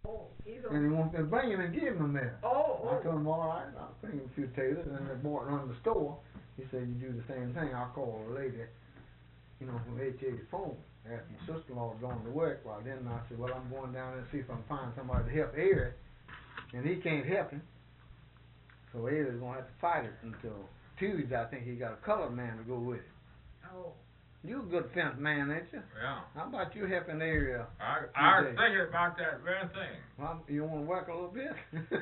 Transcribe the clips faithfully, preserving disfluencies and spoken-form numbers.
Oh, he's and he wants to bring him and give him there. Oh, oh. I told him, all right, I'll bring him a few taters, and the boy runs the store. He said, you do the same thing. I'll call a lady, you know, from H A's phone. Asked my sister-in-law was going to work. Well, then I said, well, I'm going down there and see if I can find somebody to help Eric, and he can't help him. So Eric's going to have to fight it until Tuesday. I think he got a colored man to go with him. Oh. You a good fence man, ain't you? Yeah. How about you helping Area? I I was thinking about that very thing. Well, you want to work a little bit?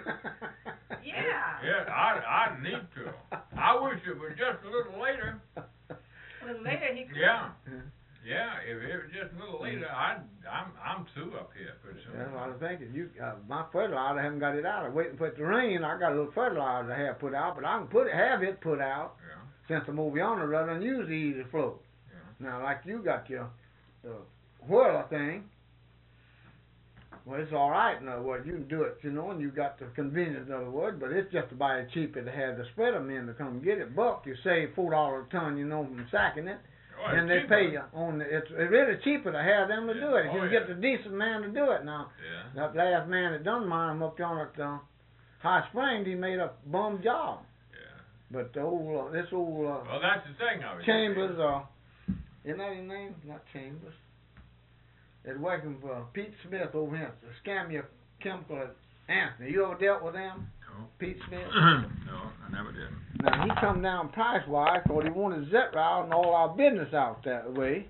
Yeah. Yeah, I I need to. I wish it was just a little later. A little later he could. Yeah. Yeah, if it was just a little later, I I'm I'm through up here pretty soon. That's what I was thinking. You, uh, my fertilizer, I haven't got it out. I'm waiting for it to rain. I got a little fertilizer I have put out, but I can put it, have it put out. Yeah. Since I'm over yonder, rather than use the easy flow. Yeah. Now, like you got your uh, whirler thing. Well, it's all right in other words. You can do it, you know, and you got the convenience in other words, but it's just about as cheaper to have the spreader men to come get it. Buck, you save four dollars a ton, you know, from sacking it. Oh, and they cheaper. pay you on the, it's, it's really cheaper to have them to Yeah. do it. If Oh, you can yeah. get the decent man to do it now. Yeah. That last man that done mine up yonder at uh, High Springs, he made a bum job. Yeah. But the old, uh, this old uh, Well, that's the thing of it. Chambers, uh, isn't that his name? Not Chambers. They're working for Pete Smith over here, the Scamia Chemical at Anthony. You ever dealt with them? No. Pete Smith? No, I never did. Now, he come down price-wise because he wanted Zetrout and all our business out that way.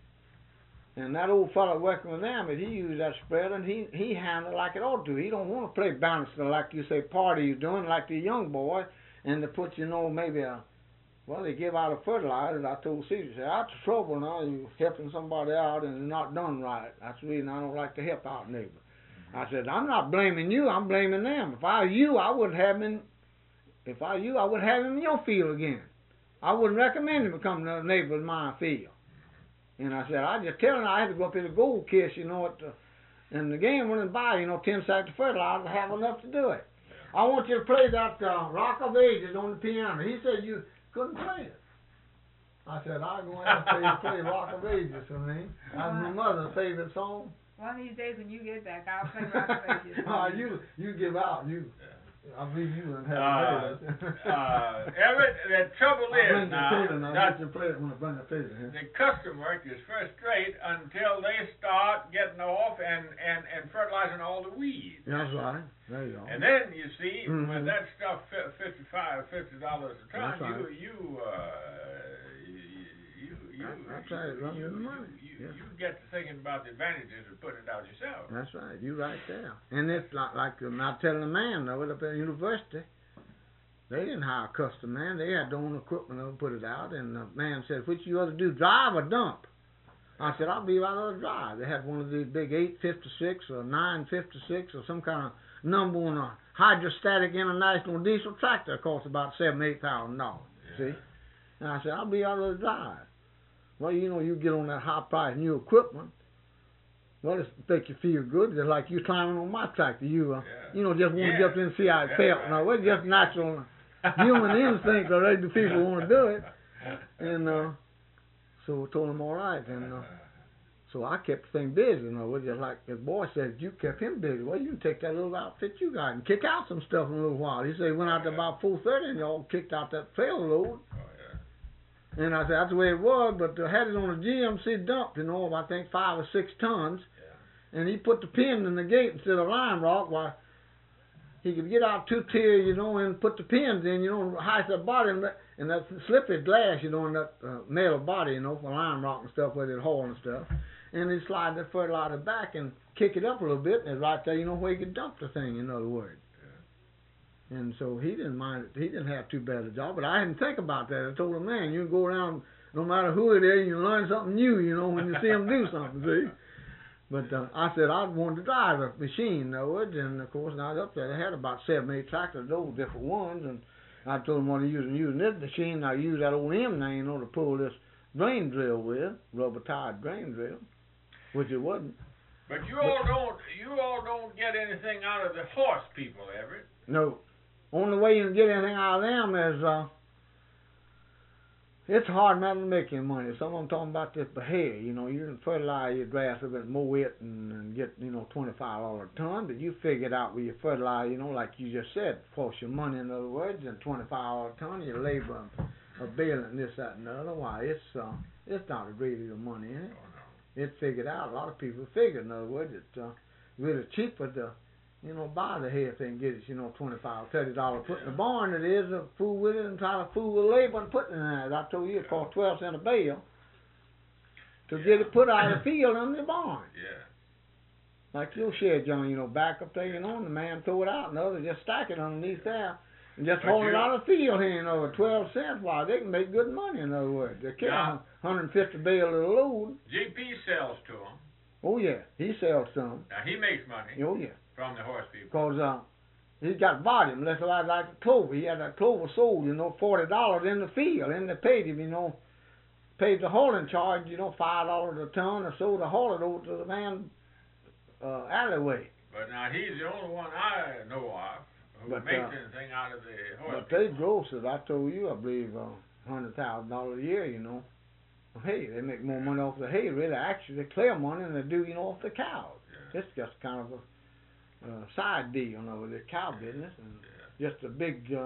And that old fellow working with them, he used that spreader, and he, he handled it like it ought to. He don't want to play bouncer like you say party you doing, like the young boy, and to put, you know, maybe a, well, they give out a fertilizer. I told Caesar, I said, that's the trouble now. You helping somebody out and it's not done right. That's the reason I don't like to help out neighbors. I said, I'm not blaming you, I'm blaming them. If I was you, I wouldn't have him, if I was you, I wouldn't have him in your field again. I wouldn't recommend him to come to a neighbor of mine field. And I said, I just tell him I had to go up to the Gold Kiss, you know, at the, and the game wouldn't buy, you know, ten sacks of fertilizer to have enough to do it. I want you to play that uh, Rock of Ages on the piano. He said you couldn't play it. I said, I'll go ahead and play, play Rock of Ages for me. That's my mother's favorite song. One of these days when you get back, I'll play Rock of Ages. uh, you you give out. You, I believe you wouldn't have Uh, a tailor. uh, Everett, the trouble I'll is bring the now, tailor now. that Let you play it when I bring the tailor here. the customer is first rate until they start getting off and, and, and fertilizing all the weeds. That's right. There you go. And then you see, Mhm. when that stuff fifty-five, fifty dollars a ton, That's right. you you uh, you you you, That's right, you, run you, the money. you, Yeah. you get to thinking about the advantages of putting it out yourself. That's right. You right there. And it's like like I'm not telling a man though, up at the university. They didn't hire a custom man. They had their own equipment to put it out. And the man said, which you ought to do, drive or dump? I said, I'll be right on the drive. They had one of these big eight fifty-six or nine fifty-six or some kind of number on a hydrostatic international diesel tractor. It cost about seven, eight thousand dollars. Yeah. See? And I said, I'll be out of the drive. Well, you know, you get on that high price new equipment. Well, it make you feel good. Just like you climbing on my tractor. You, uh, Yeah. you know, just want to Yeah. get up there and see how it That's felt. right. Now, it's just natural human instinct already. The people want to do it. And uh, so I told him, all right. And uh, so I kept the thing busy. You know, just like the boy said, you kept him busy. Well, you can take that little outfit you got and kick out some stuff in a little while. He said he went out there about four thirty and y'all kicked out that trailer load. Oh, yeah. And I said, that's the way it was, but I had it on a G M C dump, you know, of I think five or six tons. Yeah. And he put the pin in the gate instead of lime rock. Why, he could get out two tiers, you know, and put the pins in, you know, and height that body, and that, and that slippery glass, you know, in that uh, metal body, you know, for lime rock and stuff, where they'd haul and stuff. And he'd slide that fertilizer back and kick it up a little bit, and it's right there, you know, where you could dump the thing, in other words. And so he didn't mind it. He didn't have too bad a job. But I didn't think about that. I told him, man, you can go around, no matter who it is, you learn something new, you know, when you see him do something, see. But uh, I said I wanted to drive a machine, though, and of course, when I was up there, they had about seven, eight tractors, those different ones, and I told them what I used using this machine. I used that old M nine, you know, to pull this drain drill with, rubber-tired drain drill, which it wasn't. But you all don't you all don't get anything out of the horse people, Everett. No. Only way you can get anything out of them is uh, It's a hard matter to make any money. Some of them talking about this hay. You know, you can fertilize your grass a bit, mow it, and, and get, you know, twenty-five dollars a ton. But you figure it out with your fertilizer, you know, like you just said, cost your money, in other words, and twenty-five dollars a ton, your labor, a bale, and this, that, and the other. Why, it's, uh, it's not a great deal of money in it. Oh, no. It's figured out. A lot of people figure, in other words, it's uh, really cheaper to, you know, buy the hay if they can get it, you know, twenty-five, thirty dollars put in the barn it is to fool with it and try to fool with labor and put it in there. As I told you, it cost twelve cents a bale to Yeah. get it put out of the field in the barn. Yeah. Like your shed, John, you know, back up there, you know, and the man throw it out and the other just stack it underneath there and just But haul it you- out of the field here, you know, at twelve cents. Why, they can make good money, in other words. They carry Yeah. one hundred fifty bale of the load. G P sells to him. Oh, yeah, he sells some. Now, he makes money Oh, yeah. from the horse people. Because uh, he's got volume. That's like, like the clover. He had that clover sold, you know, forty dollars in the field. And they paid him, you know, paid the hauling charge, you know, five dollars a ton or so to haul it over to the man uh, alleyway. But now, he's the only one I know of who But, makes uh, anything out of the horse But they people. grocers, I told you, I believe, uh, one hundred thousand dollars a year, you know. Hey, they make more money off the hay, really, actually, they clear money than they do, you know, off the cows. Yeah. It's just kind of a uh, side deal, you know, with the cow business. And Yeah. just a big, uh,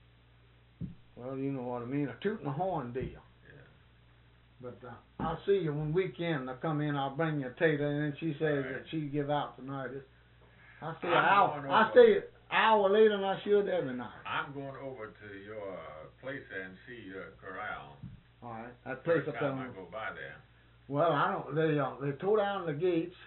well, you know what I mean, a toot and a horn deal. Yeah. But uh, I'll see you one weekend. I'll come in, I'll bring you a tater, and then she says Right. that she give out tonight. It's- I'll stay I'm an hour. going I'll over. stay an hour later than I should every night. I'm going over to your place there and see your corral. All right, that place First up there. time I on- go by there. Well, I don't. They uh, they tore down the gates,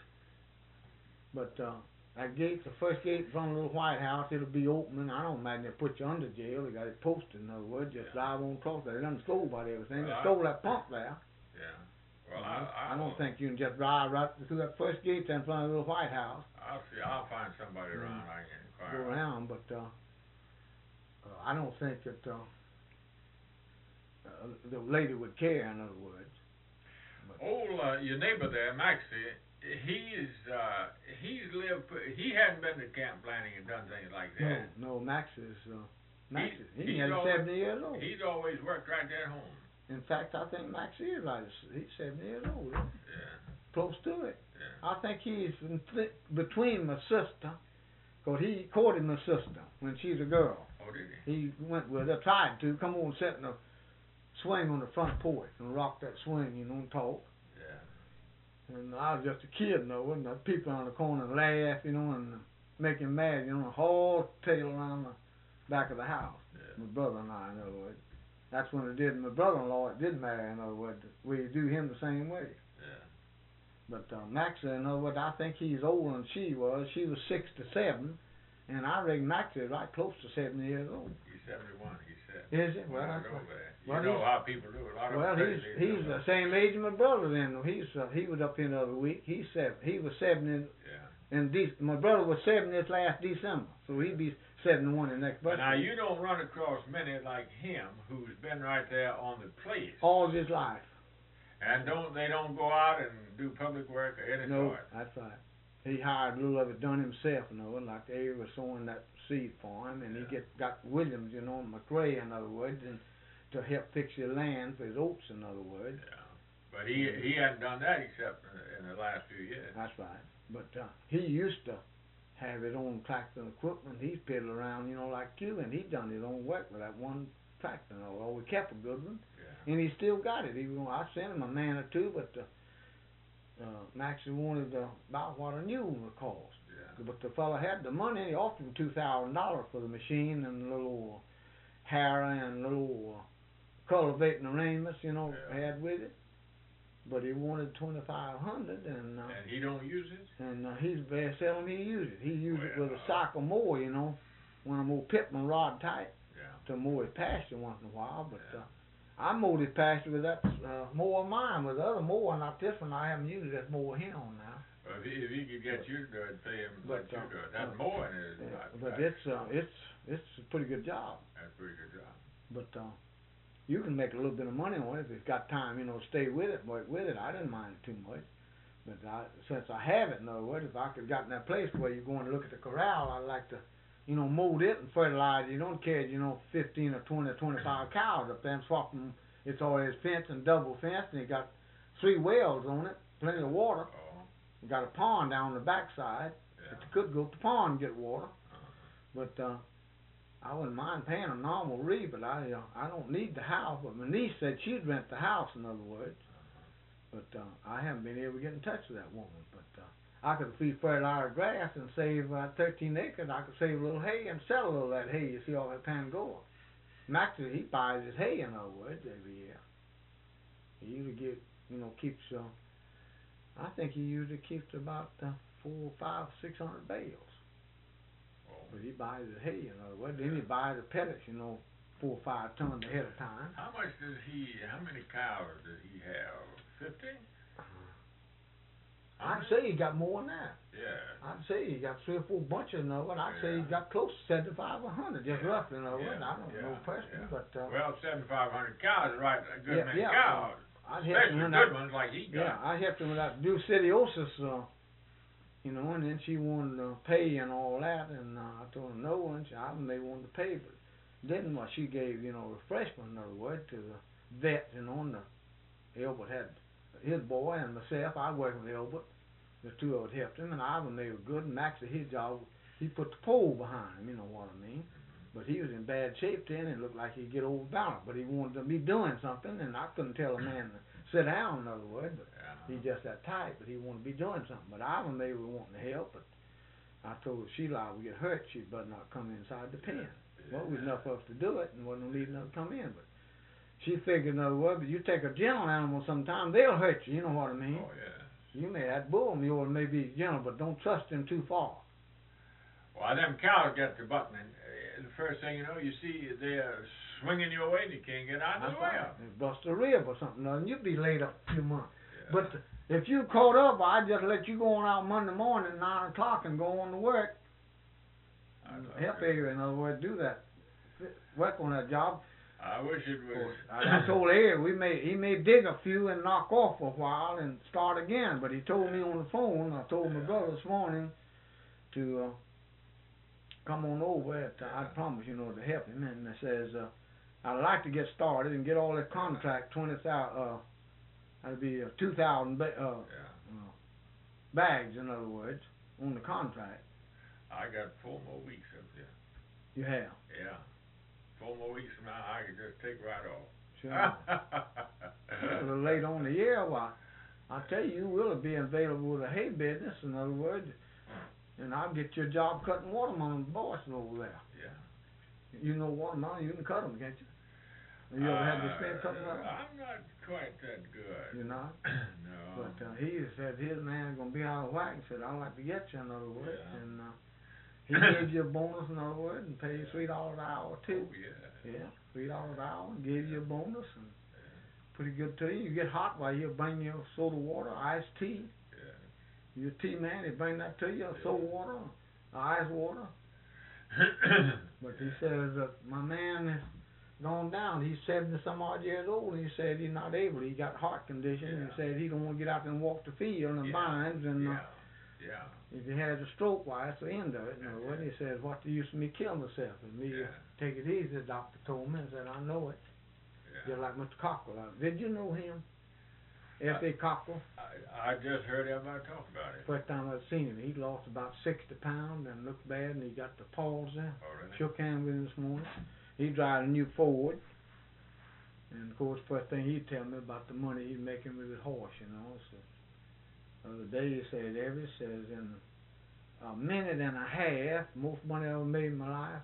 but uh, that gate, the first gate in front of the little White House, it'll be opening. I don't imagine they put you under jail. They got it posted, in other words. Just Yeah. drive on across there. They done stole about everything. Well, They I- stole that pump there. Yeah. Well, I, I, I don't think you can just drive right through that first gate there in front of the little White House. I'll see. I'll find somebody Mm. around I can Go inquire. around, but uh, uh, I don't think that uh, uh, the lady would care. In other words. Old uh, your neighbor there, Maxie. He's uh, he's lived. He hadn't been to camp planning and done things like that. No, no, Max is uh, Max. He's- Is, he's he's nearly always- seventy years old. He's always worked right there at home. In fact, I think Max is right. He's seventy years old. Isn't he? Yeah. Close to it. Yeah. I think he's in th- between my sister, cause he courted my sister when she's a girl. Oh, did he? He went with her, tried to come on, sit in the swing on the front porch and rock that swing, you know, and talk. Yeah. And I was just a kid, though, and the people on the corner laugh, you know, and make him mad, you know, and haul tail around the back of the house. Yeah. My brother and I, in other words. That's when it did. My brother-in-law, it did marry, in other words. We do him the same way. Yeah. But uh, Max, in other words, I think he's older than she was. She was sixty-seven, and I reckon Max is right close to seventy years old. He's seventy-one. He said. Is he? Well, Well, I that's know right. that. You Well, know he's- how people do it. A lot Well, of he's them he's the same age as my brother. Then he's uh, he was up here the other week. He's seven. He was seventy. Yeah. In De- my brother was seventy this last December, so he'd be seventy-one in next But birthday. now you don't run across many like him who's been right there on the place, All of his life. and don't they don't go out and do public work or any No, sort. that's right. He hired a little of it done himself, you know, like they was sowing that seed for him, and Yeah. he get got Williams, you know, McRae, in other words, and to help fix his land for his oats, in other words. Yeah. But he he hadn't done that except in the, in the last few years. That's right. But uh, he used to have his own tractor and equipment. He's piddled around, you know, like you, and he done his own work with that one tractor. And all. We kept a good one, Yeah. and he still got it. Even I sent him a man or two, but uh, uh, Maxie wanted uh, about what a new one would cost. Yeah. But the fellow had the money. He offered him two thousand dollars for the machine and the little harrow and little uh, cultivating arrangements, you know, Yeah. had with it. But he wanted twenty five hundred, and uh, And he don't use it. and uh, he's very seldom he used it. He used it with a Well. cycle mower, you know, when I'm old pit my rod tight Yeah. to mow his pasture once in a while. But Yeah. uh, I mowed his pasture with that uh, mower of mine. With the other mower, not this one. I haven't used that mower here on now. Well, if he, if he could get you to do it, pay him to But, let you uh, do it. That uh, mowing is Yeah, not. but that- it's uh, it's it's a pretty good job. That's a pretty good job. But uh, you can make a little bit of money on it if it's got time, you know, stay with it, work with it. I didn't mind it too much. But I, since I have it, in other words, if I could got in that place where you're going to look at the corral, I'd like to, you know, mold it and fertilize it. You don't carry, you know, fifteen or twenty or twenty-five cows up there and swap them It's always fenced and double fenced, and it got three wells on it, plenty of water. Oh. It got a pond down the backside. Yeah. But you could go to the pond and get water. Uh-huh. But uh, I wouldn't mind paying a normal rate, but I uh, I don't need the house. But my niece said she'd rent the house, in other words. But uh, I haven't been able to get in touch with that woman. But uh, I could feed fertilizer grass and save uh, thirteen acres. I could save a little hay and sell a little of that hay. You see all that Pangoa. Max, he buys his hay, in other words, every year. He usually get, you know, keeps. Uh, I think he usually keeps about uh, four, five, six hundred bales. Oh. But he buys his hay, in other words. Then he buys the pellets, you know, four or five tons ahead of time. How much does he? How many cows does he have? Fifty? I'd say he got more than that. Yeah. I'd say he got three or four bunches, in other words. I'd say he Yeah. got close to seventy-five or a hundred, just Yeah. roughly, in other words. Yeah. I don't Yeah. know personally, Yeah. but uh, Well, seventy-five hundred cows is right. A good Yeah, many yeah, cows. I'd help Especially him when good I, ones like he got. yeah, I helped him with that brucellosis, uh, you know, and then she wanted to pay and all that, and uh, I told her no, and she, I may want to pay, but then what she gave, you know, refreshment, in other words, to the vet, you know, and the Elbert had his boy and myself. I worked with Elbert. The two of us helped him, and Ivan, they were good, and Max did his job. He put the pole behind him, you know what I mean. But he was in bad shape then, and it looked like he'd get overbalanced. But he wanted to be doing something, and I couldn't tell a man to sit down, in other words. But Yeah. he's just that tight, but he wanted to be doing something. But Ivan, they were wanting to help, but I told her Sheila I would get hurt. She'd better not come inside the pen. Well, it was enough for us to do it, and wasn't no need enough to come in. But she figured, in other words, but you take a gentle animal sometime, they'll hurt you, you know what I mean. Oh yeah. You may, that bull mule may be gentle, but don't trust him too far. Well, them cows get to buttoning. Uh, the first thing you know, you see they're swinging your way, and you can't get out of That's the way. right. They bust a rib or something, and you'd be laid up a few months. Yeah. But if you caught up, I'd just let you go on out Monday morning at nine o'clock and go on to work. I'd love Help to. you, in other words, do that. Work on that job. I wish it was. I, I told Ed we may he may dig a few and knock off for a while and start again. But he told me on the phone. I told my brother this morning to uh, come on over. At, uh, I promise, you know, to help him. And it says uh, I'd like to get started and get all that contract twenty thousand. Uh, that'd be uh, two thousand ba- uh, Yeah. uh, bags, in other words, on the contract. I got four more weeks up there. You have. Yeah. Four more weeks from now, I could just take right off. Sure. A little late on the year, why? I tell you, we'll be available with a hay business, in other words, and I'll get you a job cutting watermelon Boston over there. Yeah. You know watermelon, you can cut them, can't you? Have you ever had the experience cutting Uh, them? I'm not quite that good. You're not? No. But uh, he said his man's going to be out of whack and said, I'd like to get you, in other words. Yeah. And uh, he gave you a bonus, in other words, and paid you three dollars an hour, too. Oh, yeah. Yeah, three dollars an hour, and gave you a bonus, and pretty good to you. You get hot while he'll bring you soda water, iced tea. Yeah. You're a tea man, he bring that to you, soda water, ice water. But he says that my man has gone down. He's seventy some odd years old, and he said he's not able. He got heart condition, and he Yeah. said he don't want to get out there and walk the field and the Yeah. vines, and uh, Yeah. Yeah. if he has a stroke, why, that's the end of it. You know, when he says, what's the use of me killing myself? And me, Yeah. take it easy, the doctor told me, and said, I know it. Yeah. Just like Mister Cockrell. Uh, Did you know him? F A Cockrell. I, I just heard everybody talk about it. First time I'd seen him, he lost about sixty pounds and looked bad, and he got the paws there. Oh, really? Shook hands with him this morning. He drive a new Ford. And of course, first thing he'd tell me about the money he's making with his horse, you know. So the other day he said, Evie says, in a minute and a half, most money I ever made in my life,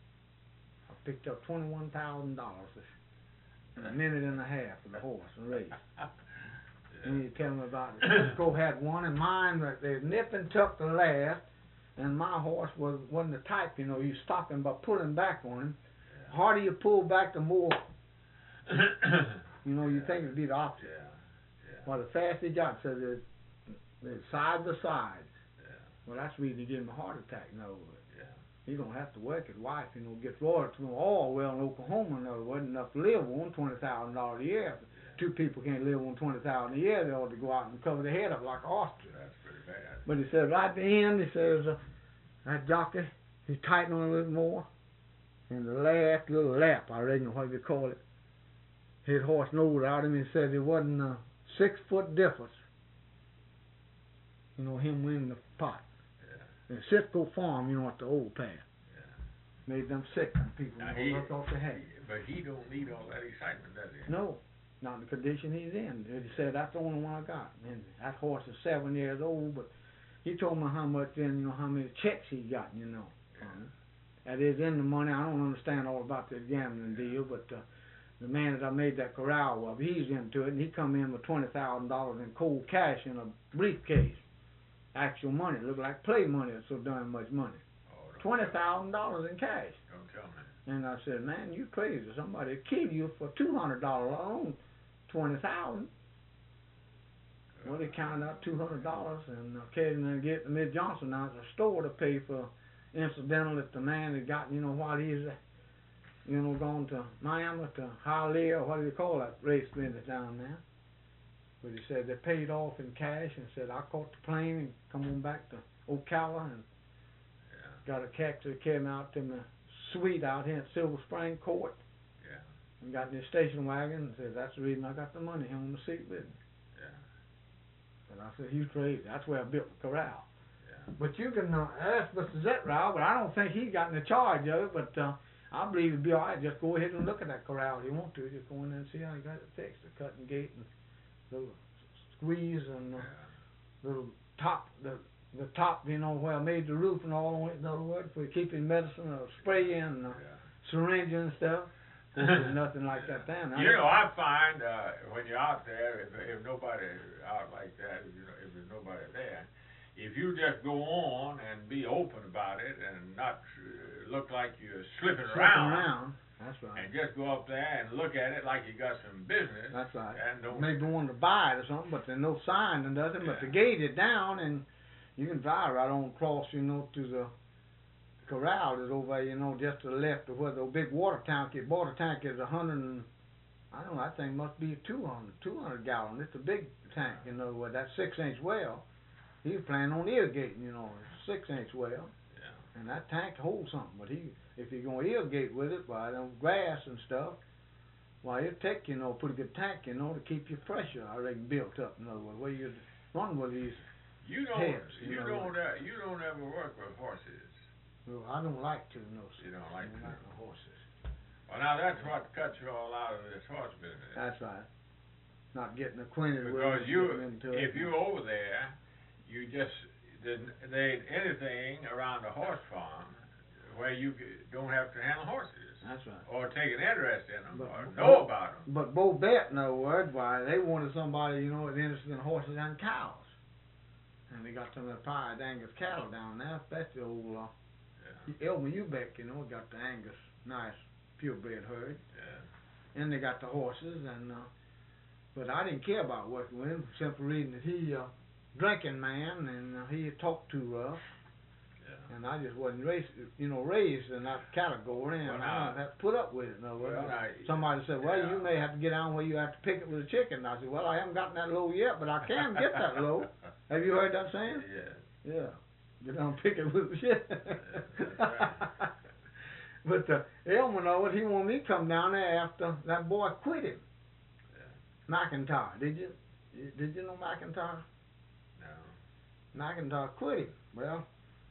I picked up twenty-one thousand dollars in a minute and a half for the horse and race. And he tell me about it. Cisco had one, and mine, they nip and tuck the last, and my horse was, wasn't the type, you know, you stop him by pulling back on him. The harder you pull back, the more, you know, you think it'd be the opposite. Yeah. Yeah. Well, the faster he got, so they're, they're side by side. Yeah. Well, that's the reason he gave him a heart attack, in other words. Yeah. He don't have to work. His wife, you know, gets royalties from oil well in Oklahoma, in other words, enough to live on twenty thousand dollars a year. If two people can't live on twenty thousand dollars a year, they ought to go out and cover their head up like an ostrich. That's pretty bad. But he says, right at the end, he says, uh, that jockey, he's tightening on a little more. And the last little lap, I reckon, what do you call it? his horse nose out him and said there wasn't a six foot difference. You know, him winning the pot. Yeah. And Cisco Farm, you know, at the old path. Yeah. Made them sick and people Now you he, know, look off the head. but he don't need all that excitement, does he? No, not in the condition he's in. He said, that's the only one I got. And that horse is seven years old, but he told me how much, then, you know, how many checks he got, you know. Yeah. Um, that is in the money. I don't understand all about the gambling deal, but uh, the man that I made that corral with, he's into it, and he come in with twenty thousand dollars in cold cash in a briefcase. Actual money. Looked like play money. It's so darn much money. Oh, twenty thousand dollars in cash. Don't tell me. And I said, man, you crazy. Somebody kill you for two hundred dollars alone. twenty thousand dollars. Well, they counted out two hundred dollars and uh, carried him and get the Mid Johnson out of the store to pay for incidental that the man had gotten, you know, while he's, uh, you know, gone to Miami, to Hialeah, or what do you call that race business down there. But he said they paid off in cash and said, I caught the plane and come on back to Ocala and Yeah. got a taxi that came out to my suite out here at Silver Spring Court. Yeah. And got in his station wagon and said, that's the reason I got the money here on the seat with me. Yeah. And I said, you crazy. That's where I built the corral. Yeah. But you can uh, ask Mister Zetrow, but I don't think he got in the charge of it, but uh, I believe it'd be all right. Just go ahead and look at that corral if you want to. Just go in there and see how he got it fixed. The cutting gate and little squeeze and uh, Yeah. little top, the the top, you know, where I made the roof and all on it, in other words, for keeping medicine or spray and uh, Yeah. syringe and stuff. There's nothing like that there. Now, You know, I find uh, when you're out there, if, if nobody out like that, if, you know, if there's nobody there, if you just go on and be open about it and not uh, look like you're slipping, slipping around, around, that's right. and just go up there and look at it like you got some business, That's right. and don't. Maybe want to buy it or something, but there's no sign and nothing. But the Yeah. gate is down, and you can drive right on across, you know, to the corral is over, you know, just to the left of where the big water tank is. Water tank is a hundred and I don't know. I think it must be two hundred, two hundred gallon. It's a big tank, you know, with that six inch well. He's planning on irrigating, you know, a six inch well, Yeah. and that tank holds something. But he, if you're gonna irrigate with it, by them grass and stuff, why it'll take, you know, a pretty good tank, you know, to keep your pressure, I reckon, built up. In other words, where you run with these. You don't. Heads, you you know. don't. Uh, you don't ever work with horses. Well, I don't like to, no. You don't like I don't to. like the horses. Well, now that's what cuts you all out of this horse business. That's right. Not getting acquainted with Because it, you, getting into it. if you're over there, you just didn't. There ain't anything around a horse farm where you c- don't have to handle horses That's right. or take an interest in them But- or but- know about them. But Bo Bet, in other words, why they wanted somebody, you know, that's interested in horses and cows. And they got some of the pied Angus cattle down there, especially old uh, Yeah. Elmer Ubeck, you know, got the Angus, nice purebred herd. Yeah. And they got the horses, and uh, but I didn't care about working with him, simply reading that he uh, drinking man, and uh, he talked too rough, Yeah. and I just wasn't raised, you know, raised in that category, and Well, I now- don't have to put up with it. In other words, Well, now, somebody said, "Well, yeah. you may have to get down where you have to pick it with a chicken." I said, "Well, I haven't gotten that low yet, but I can get that low." Have you heard that saying? Yeah. Yeah. Get down, pick it with the shit. that's right. But uh, Elmer knows he wanted me to come down there after that boy quit him. Yeah. McIntyre, did you? Did you know McIntyre? No. McIntyre quit him. Well,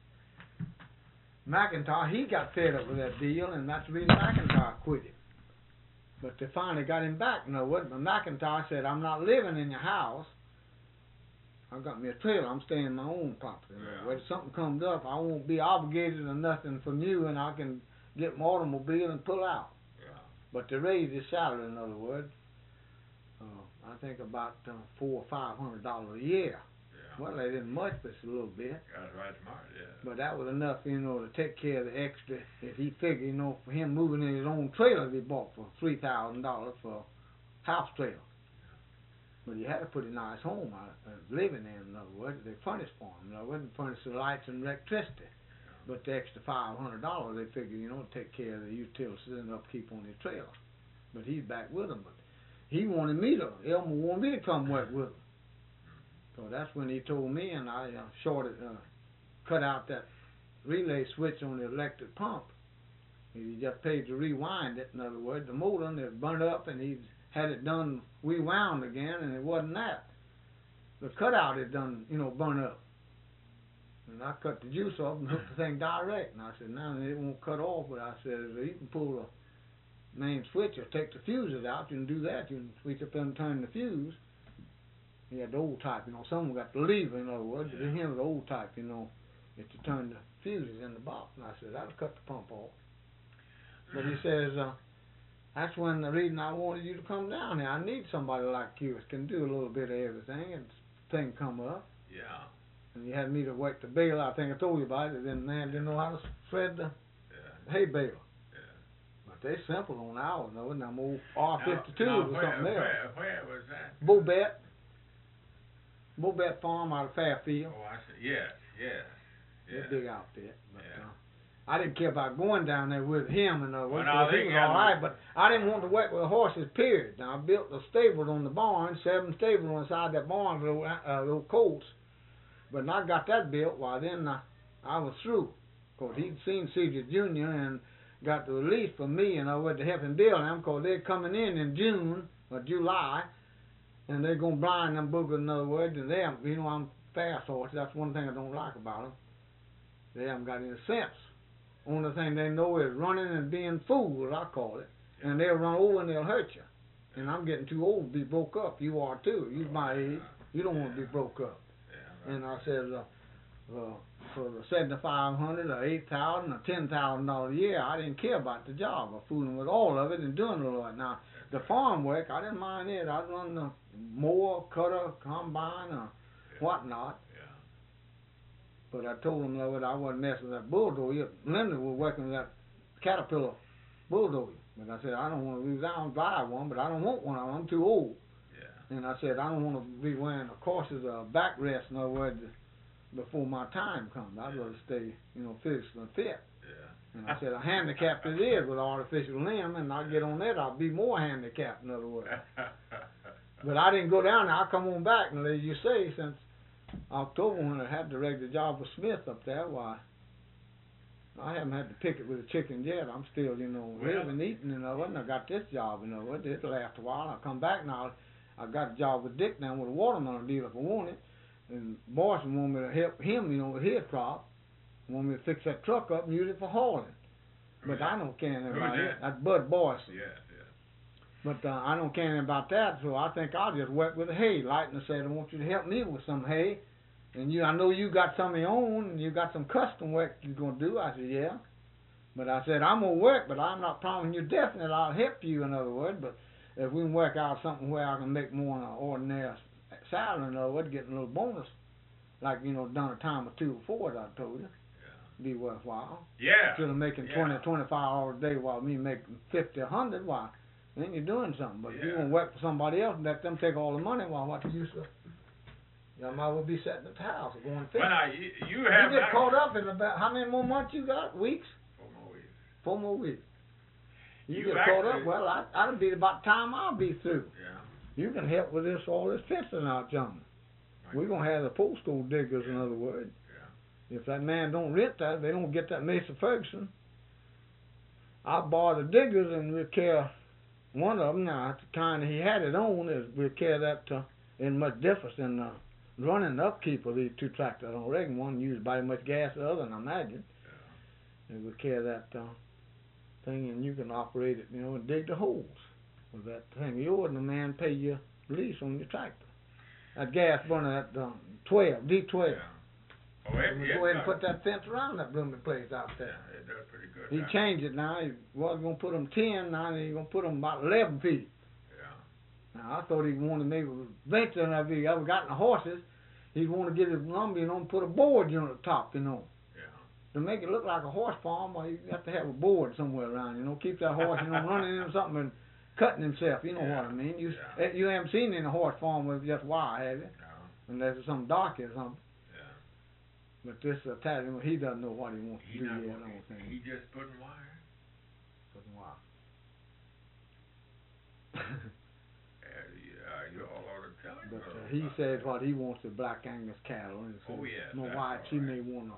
McIntyre, he got fed up with that deal, and that's the reason McIntyre quit him. But they finally got him back, no what? But McIntyre said, "I'm not living in your house. I've got me a trailer. I'm staying in my own property. Yeah. When something comes up, I won't be obligated to nothing from you, and I can get my automobile and pull out." Yeah. But they raised his salary, in other words. Uh, I think about uh, four or five hundred dollars a year. Yeah. Well, they didn't much, but it's a little bit. That's right, smart. Yeah. But that was enough, you know, to take care of the extra. If he figured, you know, for him moving in his own trailer, he bought for three thousand dollars for a house trailer. But he had a pretty nice home uh, living in. In other words, they furnished for him. In other words, they furnished the lights and electricity. But the extra five hundred dollars, they figured, you know, take care of the utilities and upkeep on his trailer. But he's back with him. But he wanted me to. Elmer wanted me to come work with him. So that's when he told me, and I uh, shorted, uh, cut out that relay switch on the electric pump. He just paid to rewind it. In other words, the motor is burnt up, and he's had it done rewound again, and it wasn't that. The cutout had done, you know, burn up. And I cut the juice off and hooked the thing direct. And I said, now it won't cut off, but I said, you can pull the main switch or take the fuses out. You can do that. You can switch up and turn the fuse. He had the old type, you know. Some of them got the lever, in other words, but then he was the old type, you know, that you turn the fuses in the box. And I said, that'll cut the pump off. But he says, uh, that's when the reason I wanted you to come down here. I need somebody like you that can do a little bit of everything, and thing come up. Yeah. And you had me to work the baler. I think I told you about it. And then the man didn't know how to shred the Yeah. hay baler. Yeah. But they simple on ours, though. And I'm old R fifty-two Now, now, or where, something else. where, where was that? Bobet. Bobet Farm out of Fairfield. Oh, I see. Yes, yes. They're yes. big outfit. But, Yeah. uh, I didn't care about going down there with him and uh, Well, well, now, he they was got- all right, but I didn't want to work with horses. Period. Now I built a stable on the barn, seven stables on the side of that barn, little uh, little colts. But when I got that built, why then uh, I was through. Cause he'd seen Caesar Junior and got the release for me, and I went to help him build them, cause they're coming in in June or July, and they're gonna blind them boogers. In other words, and they, you know, I'm fast horses. That's one thing I don't like about them. They haven't got any sense. Only thing they know is running and being fooled, I call it. And they'll run over and they'll hurt you. And I'm getting too old to be broke up. You are too. You're my age. You don't want to be broke up. Yeah, right. And I said, uh, uh, for the seventy-five hundred or eight thousand or ten thousand dollars a year, I didn't care about the job. I fooling with all of it and doing a lot. Now, the farm work, I didn't mind it. I'd run the mower, cutter, combine, or whatnot. But I told him that I wasn't messing with that bulldozer. Linda was working with that Caterpillar bulldozer. But I said, I don't want to lose. I don't drive one, but I don't want one. I'm too old. Yeah. And I said, I don't want to be wearing a courses or a backrest, in other words, before my time comes. I'd rather stay, you know, physically fit. Yeah. And I said, a handicapped it is with artificial limb, and I get on that, I'll be more handicapped, in other words. But I didn't go down there. I come on back, and as you say, since October when I had the regular job with Smith up there, why, I haven't had to pick it with a chicken yet. I'm still, you know, Well, living, eating, and all that, and I got this job, you know, it'll last a while. I come back now, I got a job with Dick now with a watermelon deal if I want it, and Boyson want me to help him, you know, with his crop, want me to fix that truck up and use it for hauling. But I don't care anything about it. That's Bud Boyson. Yes, yes. But uh, I don't care anything about that, so I think I'll just work with the hay. Lightner said, I want you to help me with some hay. And you, I know you got some of your own, and you got some custom work you're going to do. I said, yeah. But I said, I'm going to work, but I'm not promising you definitely I'll help you, in other words. But if we can work out something where I can make more than an ordinary salary, in other words, get a little bonus, like, you know, done a time or two before, as I told you, Yeah. be worthwhile. Yeah. Instead of making yeah. twenty, twenty-five dollars a day while me making fifty, a hundred, why, then you're doing something. But if you Yeah. want to work for somebody else and let them take all the money, well, what's the use of? You might as well be sitting at the house or going to Well, now, you, you have You get not- caught up in about, how many more months you got? Weeks? Four more weeks. Four more weeks. You, You get caught actually- up, well, I, that'll be about the time I'll be through. Yeah. You can help with this, all this fencing out, John. Right. We're going to have the postal diggers, in other words. Yeah. If that man don't rent that, they don't get that Mesa Ferguson. I'll borrow the diggers and we'll carry one of them. Now, the kind he had it on, is we'll carry that uh, in much difference than uh, running the upkeep of these two tractors. I don't reckon one uses about as much gas as the other, I imagine. Yeah. And we'll carry that uh, thing and you can operate it, you know, and dig the holes with that thing of yours, and the man pay you lease on your tractor. That gas burner, that um, twelve, D twelve. Yeah. Oh, it, And we it go ahead and does. put that fence around that blooming place out Yeah, there. it does pretty good. He now. changed it now. He was going to put them ten, now he's going to put them about eleven feet. Yeah. Now, I thought he wanted maybe eventually, if he ever got in the horses, he'd want to get his lumber, you know, and put a board, you know, at the top, you know. Yeah. To make it look like a horse farm, well, you have to have a board somewhere around, you know, keep that horse, you know, running into something and cutting himself, you know Yeah. what I mean. You Yeah. eh, you haven't seen any horse farm with just wire, have you? No. Unless it's some dark or something. Yeah. But this Italian, he doesn't know what he wants He to do not yet, I working. don't think. He just putting wire. Putting wire. Yeah, yeah, you all ought to tell him. But about uh, he that. says what he wants is Black Angus cattle. And so Oh, yes, my that's wife, all she right. may want a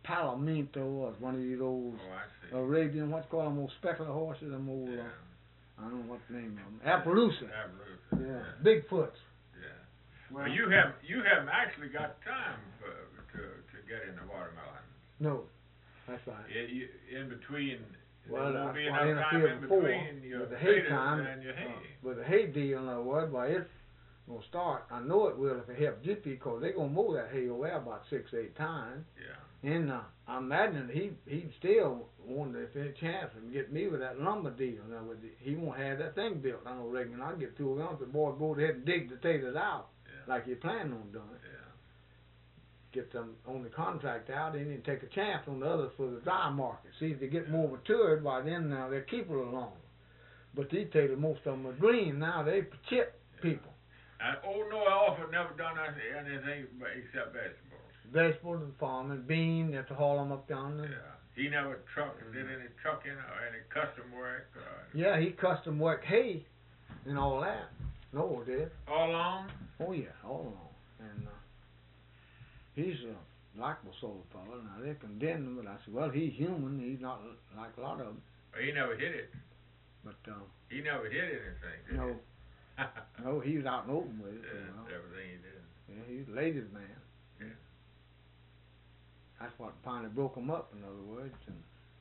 Palomino or one of these old Oh, I see. Arabian, what's called them old speckled horses, them old yeah. uh, I don't know what the name of them. Appaloosa. Appaloosa. Yeah. Yeah. Bigfoots. Yeah. Well, Well, you have you haven't actually got time for, to to get into watermelon. No, that's right. In, you, in between, Well, there won't that's be why I enough time interfered in before between your with the hay potatoes time. and your hay. Uh, with the hay deal, in other words, why it's gonna start. I know it will if it helps Jippy, because they're gonna mow that hay over there about six, eight times. Yeah. And uh, I imagine he he'd still wonder if any chance of get me with that lumber deal. Now, with the, he won't have that thing built. I don't reckon I'll get two of them. The boy go ahead and dig the potatoes out Yeah. like you planning on doing. Yeah. Get them on the contract out, and then take a chance on the others for the dry market. See if they get more matured, by then now they'll keep it a little longer. But these taters, most of them are green now. They chip people. And old Noah Alford never done anything but except vegetables. Vegetables and farming, beans. They have to haul them up yonder. Yeah. He never truck did any trucking or any custom work. Or Yeah, he custom worked hay and all that. Noah did. all along. Oh yeah, all along. And uh, he's a likable sort of fellow. Now they condemned him, but I said, well, he's human. He's not like a lot of them. Well, he never hit it. But uh, He never hit anything. Did no, he? no, he was out in the open with it. Yeah, So, well, everything he did. yeah, he's a ladies' man. Yeah. That's what finally broke him up, in other words, and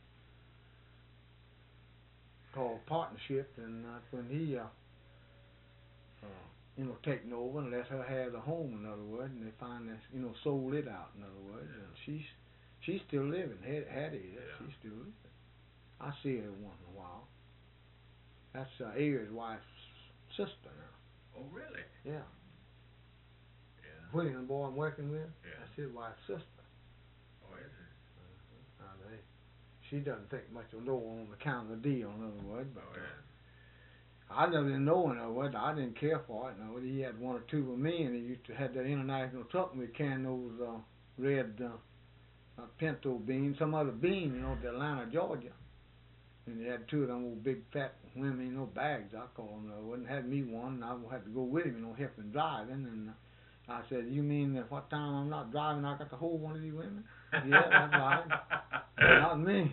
called partnership. And that's when he, uh, uh, you know, taking over and let her have the home, in other words, and they finally, you know, sold it out, in other words, and she's she's still living. Hattie, Hattie is. Yeah. She's still living. I see her once in a while. That's uh, Ayer's wife's sister now. Oh, really? Yeah. Yeah. William, the boy I'm working with, Yeah. that's his wife's sister. Oh, is it? Now they, she doesn't think much of no on account of the deal, in other words. But Oh, yeah. uh, I never didn't know, in other words. I didn't care for it. No, he had one or two with me, and he used to have that international truck and we carrying those uh, red uh, uh, pinto beans, some other bean, you know, to Atlanta, Georgia. And he had two of them old big fat women, you know, bags, I call them. I wouldn't have me one, and I would have to go with him, you know, help him driving. And uh, I said, you mean that what time I'm not driving, I got to hold one of these women? Yeah, that's right. Not me.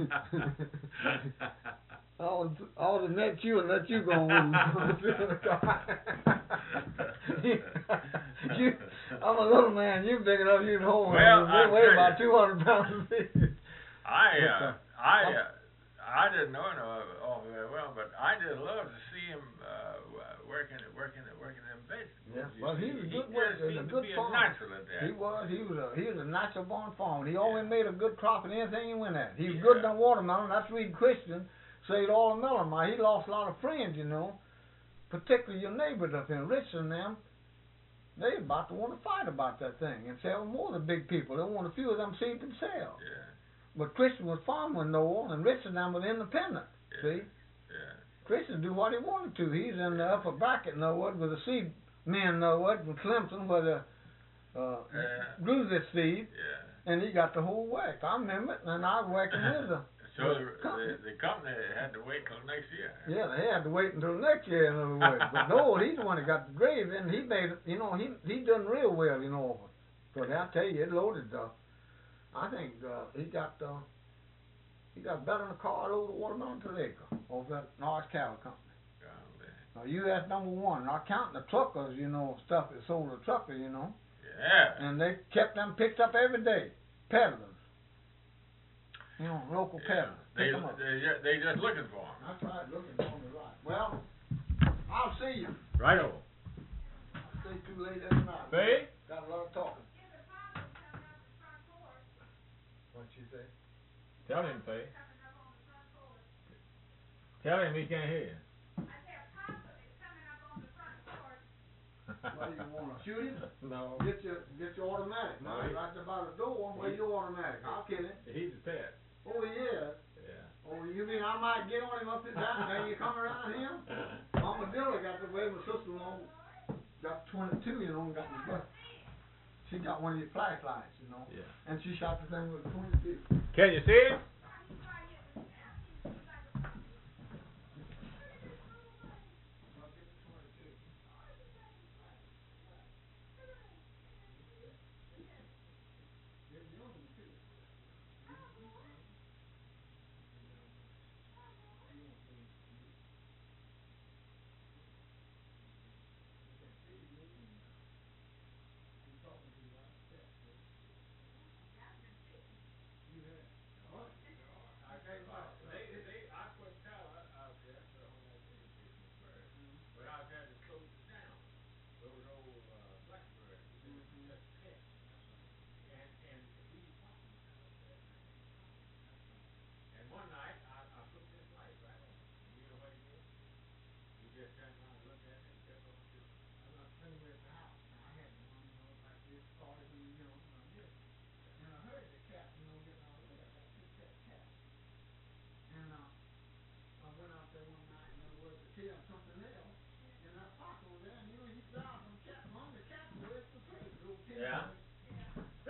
I'll, I'll have met you and let you go on. you, I'm a little man. You big enough you can hold one. Well, You I weigh tell about you. two hundred pounds. I, But, uh, uh, I, uh, I didn't know him all very well, but I just love to see him uh, working, working, working in vegetables. Yeah, You well, he see, was a he good just worker and a seemed to good be farmer. a natural at that. He was. He was a he was a natural born farmer. He always Yeah. made a good crop in anything he went at. He was Yeah. good on watermelon. That's reading Christian. Saved all the melon. My, he lost a lot of friends, you know. Particularly your neighbors up in Richmond, them. They about to want to fight about that thing and sell more than big people. They want a few of them seed themselves. Yeah, But Christian was farming Noel, and Richard them was independent. yeah, See, yeah. Christian do what he wanted to. He's in the upper bracket, Noel, with the seed men, Noel, from Clemson, where the uh, Yeah. grew this seed. Yeah. And he got the whole whack. I remember it, and I was working with the, So the the, company. the, the company had to wait till next year. Yeah, they had to wait until next year, in other words. But no, he's the one that got the grave, and he made it, you know, he he done real well, you know. But I tell you, it loaded, uh, I think uh, he got, uh, he got better than a car load of watermelon to the acre over at Norris Cattle Company. Golly. Now, U S number one, not counting the truckers, you know, stuff that sold the truckers, you know. Yeah. And they kept them picked up every day, peddlers. You know, local Yeah. peddlers. They, Pick 'em up. they, ju- they just looking for him. That's right, looking for me, right. Well, I'll see you. Right over. I'll stay too late every night. See? Got a lot of talking. What'd you say? Tell him, Faye. Tell him he can't hear you. Well, you wanna shoot him? No. Get your get your automatic. No, Mine he- right there by the door. Where's your automatic? I'll kill him. He's a pet. Oh yeah. Yeah. Oh, you mean I might get on him up and down and you come around him? Mama Dilla got the way my sister-in-law got twenty-two, you know, and got the bus. She got one of your flashlights, you know. Yeah. And she shot the thing with a twenty-two. Can you see him?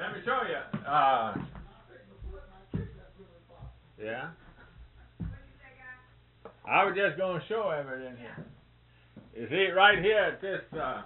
Let me show you. Uh, yeah. I was just going to show everything here. You see, right here at this, uh,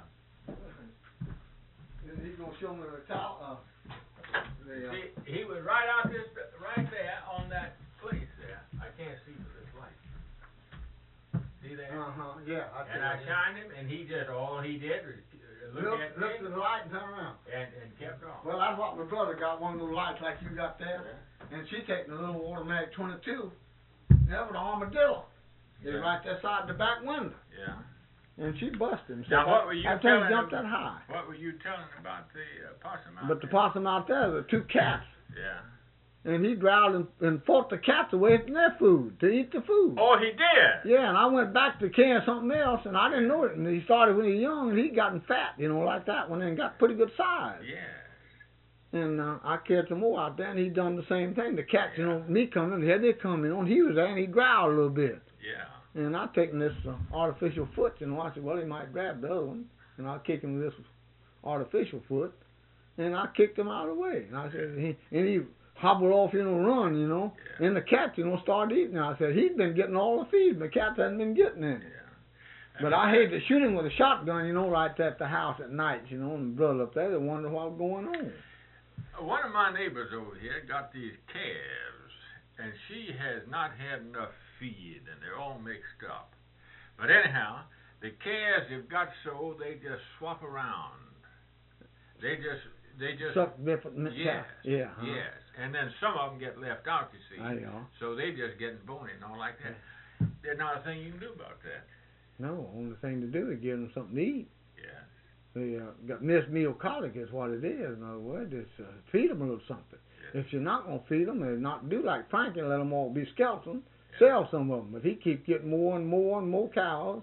He's gonna show me the top. Uh, the, uh, see, he was right out this, right there on that place there. I can't see with this light. See there? uh huh. Yeah. I And I shined him, and he just, all he did was uh, look, Look, at look me to the light and turn around. and, and kept on. Well, that's what my brother got, one of those lights like you got there. And she taking a little automatic twenty-two. That was an armadillo. It was Yeah. right there side the back window. Yeah. And she busted him. So Now, what were you I tell you, telling jumped him- that high. What were you telling about the uh, possum out But the there? possum out there, the two cats. Yeah. And he growled and, and fought the cats away from their food, to eat the food. Oh, he did? Yeah, and I went back to carrying something else, and I didn't know it. And he started when he was young, and he gotten fat, you know, like that one, and got pretty good size. Yeah. And uh, I carried some more out there, and he done the same thing. The cats, you know, me coming, here they come, you know, and he was there, and he growled a little bit. Yeah. And I taken this uh, artificial foot, you know, I said, well, he might grab the other one, and I'll kick him with this artificial foot, and I kicked him out of the way. And I said, he, and he hobbled off, you know, run, you know, Yeah. and the cat, you know, started eating. I said, he's been getting all the feed, but the cat hasn't been getting any. Yeah. But I hate to shoot him with a shotgun, you know, right there at the house at night, you know, and the brother up there, they wonder what's going on. One of my neighbors over here got these calves, and she has not had enough feed, and they're all mixed up. But anyhow, the calves have got so they just swap around. They just, they just. Suck different mi- Yes. cats. Yeah. Huh? Yes. And then some of them get left out, you see. I know. So they just getting bony and all like that. There's not a thing you can do about that. No, only thing to do is give them something to eat. Yes. They uh, got missed meal colic is what it is. In other words, it's uh, feed them a little something. Yes. If you're not gonna feed them, and not do like Frankie, let them all be skeleton. Yes. Sell some of them. But he keeps getting more and more and more cows.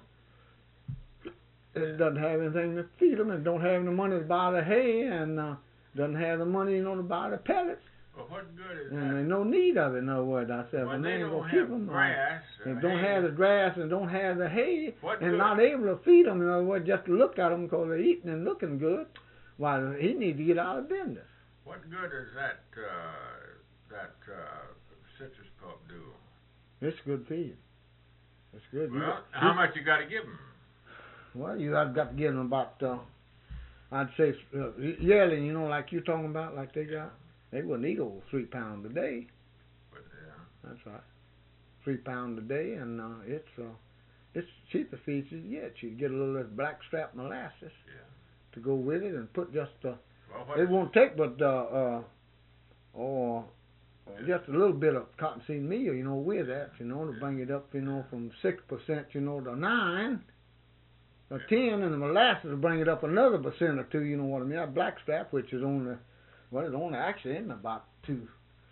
It doesn't have anything to feed them, and don't have the money to buy the hay, and uh, doesn't have the money, you know, to buy the pellets. Well, what good is And that? there's no need of it. In other words, I said, When the they man don't gonna have keep them. grass, If or don't hay, have the grass and don't have the hay, What and good? not able to feed them, in other words, just to look at them because they're eating and looking good, why he need to get out of business. What good does that uh, that uh, citrus pulp do? It's good feed. It's good. You Well, got- how much you got to give them? Well, you have got to give them about, uh, I'd say, uh, yearly, you know, like you talking about, like they got. They wouldn't eat over three pounds a day. But, yeah. That's right. Three pounds a day, and uh, it's uh, it's cheaper feed you get. You get a little of blackstrap molasses Yeah. to go with it, and put just uh, Well, what it won't take but uh, uh, or uh, just a little bit of cottonseed meal, you know, with that, you know, to bring it up, you know, from six percent, you know, to nine. Or ten, and the molasses will bring it up another percent or two, you know what I mean? That blackstrap, which is only, well, it's only actually in about two.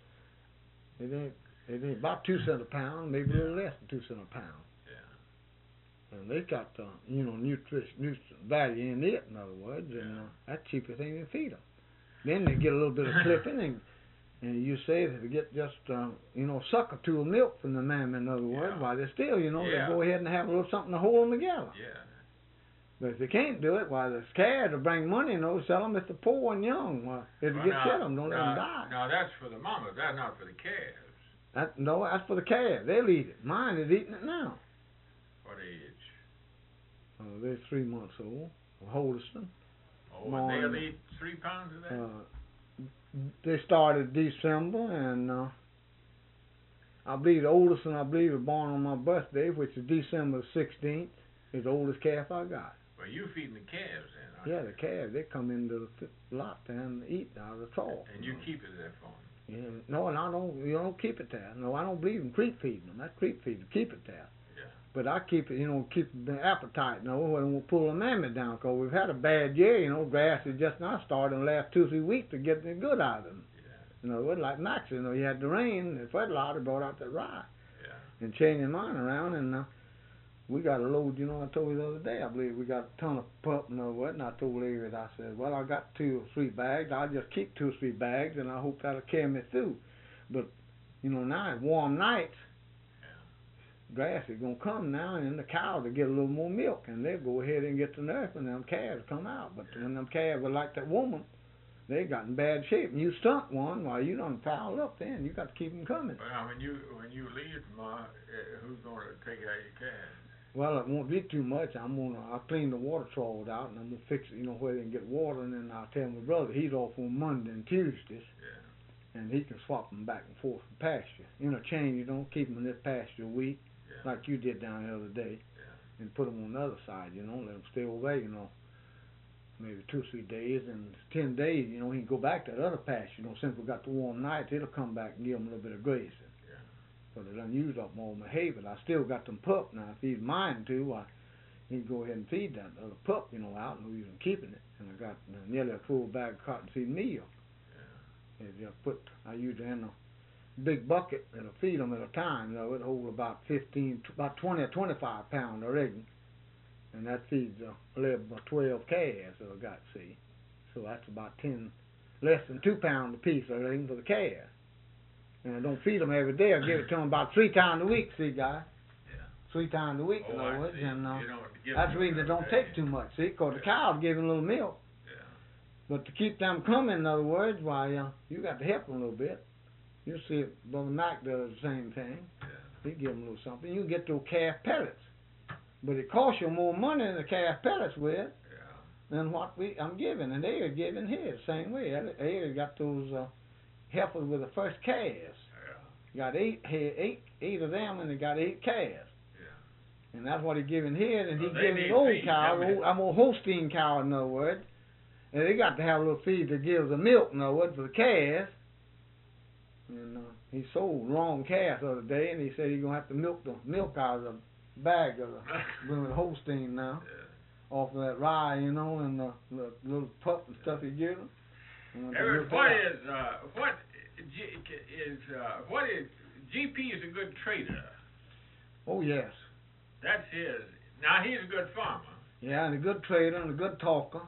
It ain't, it ain't about two cents a pound, maybe a little less than two cents a pound. Yeah. And they got, uh, you know, nutrition, nutrient value in it, in other words, and Yeah. uh, that's the cheapest thing to feed them. Then they get a little bit of clipping, and and you say that they get just, uh, you know, suck or two of milk from the mammy, in other words, Yeah. while they're still, you know, Yeah. they go ahead and have a little something to hold them together. Yeah. But if they can't do it, why, they're scared to bring money, and they'll sell them if they're poor and young. Well, if Well, they get now- sell them, don't let now- them die. Now, that's for the mamas. That's not for the calves. That, no, that's for the calf. They'll eat it. Mine is eating it now. What age? Uh, they're three months old. Holston. Oh, and Morning. they'll eat three pounds of that? Uh, they started December, and uh, I believe the oldest one, I believe, was born on my birthday, which is December sixteenth. Is the oldest calf I got. Well, you feeding the calves then, aren't Yeah, you? the calves, they come into the f- lot there and eat out of the trough. And you keep it there for them. Yeah, no, and I don't. You don't keep it there. No, I don't believe in creep feeding them. That's creep feeding. Keep it there. Yeah. But I keep it, you know, keep the appetite. You know, and we'll pull the mammy down because we've had a bad year. You know, grass is just now starting the last two three weeks to get the good out of them. Yeah. You know, it wasn't like Max. You know, you had the rain, the fertilizer brought out that rye, Yeah. and changing mine around, and uh, we got a load. You know, I told you the other day. I believe we got a ton of pup and all what. And I told Larry, I said, well, I got two or three bags. I'll just keep two or three bags, and I hope that'll carry me through. But, you know, now it's warm nights, grass is going to come now, and then the cows will get a little more milk, and they'll go ahead and get the nurse, and them calves come out. But when them calves are like that woman, they got in bad shape. And you stunk one while you done piled up. Then you got to keep them coming. Well, now, when you when you leave tomorrow, uh, who's going to take out your calves? Well, it won't be too much. I'm gonna I'll clean the water troughs out and I'm gonna fix it, you know, where they can get water. And then I'll tell my brother he's off on Monday and Tuesdays. Yeah. And he can swap them back and forth from pasture. Interchange, you don't keep them in this pasture a week, Yeah. like you did down the other day, Yeah. and put them on the other side, you know, let them stay over there, you know, maybe two, three days, and ten days, you know, he can go back to the other pasture, you know, since we got the warm nights, it'll come back and give them a little bit of grazing. Yeah. But it done used up more of my hay, but I still got them pup now. If he's mine to, why, he can go ahead and feed that other pup, you know, out, no use in keeping it. And I got uh, nearly a full bag of cottonseed meal. Yeah. And just put, I use it in a big bucket that'll feed them at a time. You know, it'll hold about fifteen, about twenty or twenty-five pounds, I reckon. And that feeds uh, eleven or twelve calves that I got, see. So that's about ten, less than two pounds a piece, I reckon, for the calves. And I don't feed them every day. I give it to them about three times a week, see, guys. Yeah. Three times a week, Oh, in I other words. see. And uh, You don't give that's them the reason it every don't day. take too much, see, because the cow's giving a little milk. Yeah. But to keep them coming, in other words, why, uh, you got to help them a little bit. You'll see it, Brother Mac does the same thing. Yeah. He give them a little something. You get those calf pellets. But it costs you more money than the calf pellets will Yeah. than what we I'm giving. And they are giving his same way. They got those uh, heifers with the first calves. Yeah. Got eight, he- eight, eight of them, and they got eight calves. Yeah. And that's what he giving here. And he Well, they giving need the old feed, cow. I mean- old, I'm a Holstein cow, in other words. And they got to have a little feed that gives the milk, in other words, for the calves. And uh, he sold wrong calf the other day, and he said he's gonna have to milk the milk out of the bag of the with the Holstein now, Yeah. off of that rye, you know, and the, the little pup and stuff he gives them. And they Eric, milk what it out. is uh, what G, is uh, what is G P is a good trader. Oh yes, That's his. Now he's a good farmer. yeah, and a good trader and a good talker.